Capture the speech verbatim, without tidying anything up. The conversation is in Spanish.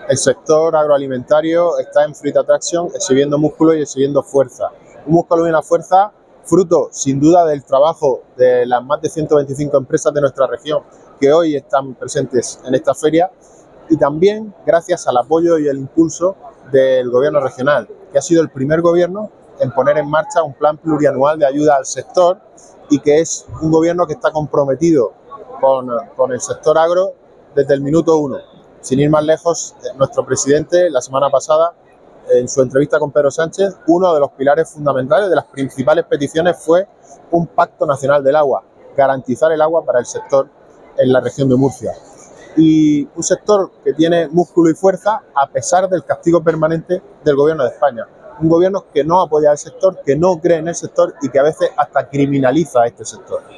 el sector agroalimentario está en Fruit Attraction exhibiendo músculo y exhibiendo fuerza. Un músculo y una fuerza fruto, sin duda, del trabajo de las más de ciento veinticinco empresas de nuestra región que hoy están presentes en esta feria y también gracias al apoyo y el impulso del gobierno regional, que ha sido el primer gobierno en poner en marcha un plan plurianual de ayuda al sector y que es un gobierno que está comprometido con, con el sector agro desde el minuto uno. Sin ir más lejos, nuestro presidente la semana pasada, en su entrevista con Pedro Sánchez, uno de los pilares fundamentales, de las principales peticiones, fue un pacto nacional del agua, garantizar el agua para el sector en la región de Murcia. Y un sector que tiene músculo y fuerza a pesar del castigo permanente del gobierno de España. Un gobierno que no apoya al sector, que no cree en el sector y que a veces hasta criminaliza a este sector.